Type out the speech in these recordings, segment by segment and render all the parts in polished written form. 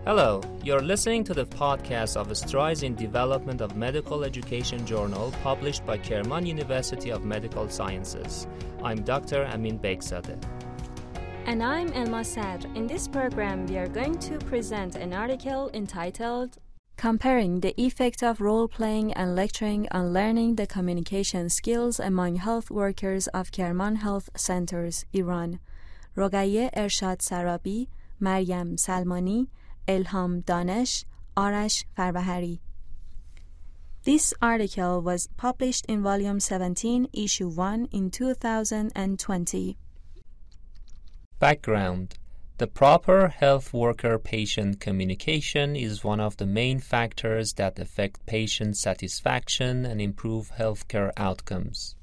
Hello, you're listening to the podcast of Strides in Development of Medical Education Journal published by Kerman University of Medical Sciences. I'm Dr. Amin Begzadeh. And I'm Elma Sadr. In this program, we are going to present an article entitled Comparing the Effect of Role-Playing and Lecturing on Learning the Communication Skills Among Health Workers of Kerman Health Centers, Iran. رقیه ارشاد سرابی، مریم سلمانی، Elham Danesh, Arash Farbahari. This article was published in Volume 17, Issue 1 in 2020. Background: the proper health worker-patient communication is one of the main factors that affect patient satisfaction and improve healthcare outcomes.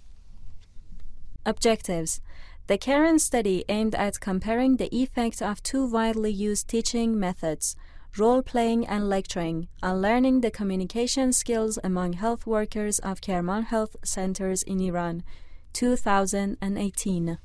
Objectives: the current study aimed at comparing the effect of two widely used teaching methods, role-playing and lecturing, on learning the communication skills among health workers of Kerman Health Centers in Iran, 2018.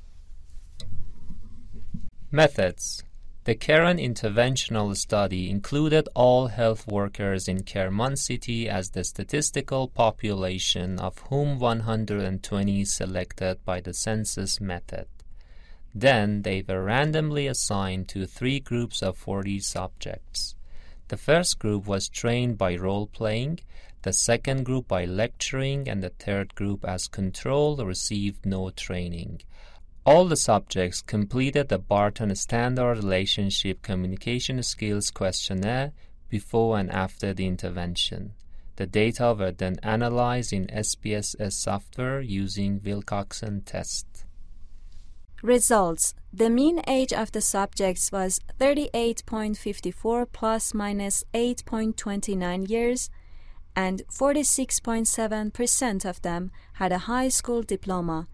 Methods: the Kerman interventional study included all health workers in Kerman City as the statistical population, of whom 120 selected by the census method. Then they were randomly assigned to 3 groups of 40 subjects. The first group was trained by role-playing, the second group by lecturing, and the third group as control received no training. All the subjects completed the Barton Standard Relationship Communication Skills Questionnaire before and after the intervention. The data were then analyzed in SPSS software using Wilcoxon test. Results: the mean age of the subjects was 38.54 plus minus 8.29 years, and 46.7% of them had a high school diploma,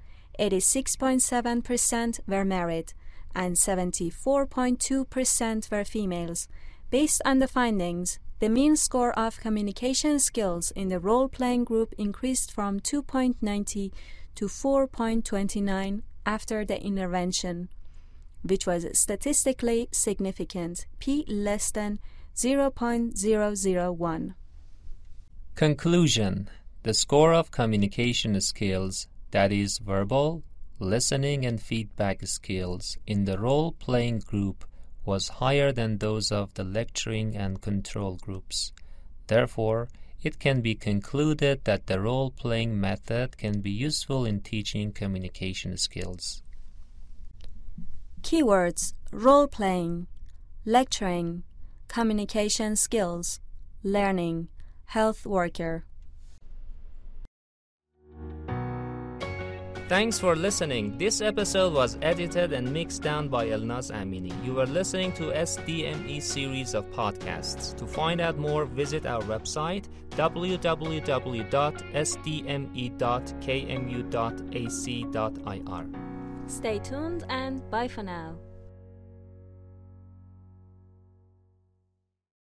86.7% were married, and 74.2% were females. Based on the findings, the mean score of communication skills in the role-playing group increased from 2.90 to 4.29 after the intervention, which was statistically significant, p less than 0.001. Conclusion: the score of communication skills, that is verbal, listening and feedback skills, in the role-playing group was higher than those of the lecturing and control groups. Therefore, it can be concluded that the role-playing method can be useful in teaching communication skills. Keywords: role-playing, lecturing, communication skills, learning, health worker. Thanks for listening. This episode was edited and mixed down by Elnaz Amini. You were listening to SDME series of podcasts. To find out more, visit our website www.sdme.kmu.ac.ir. Stay tuned and bye for now.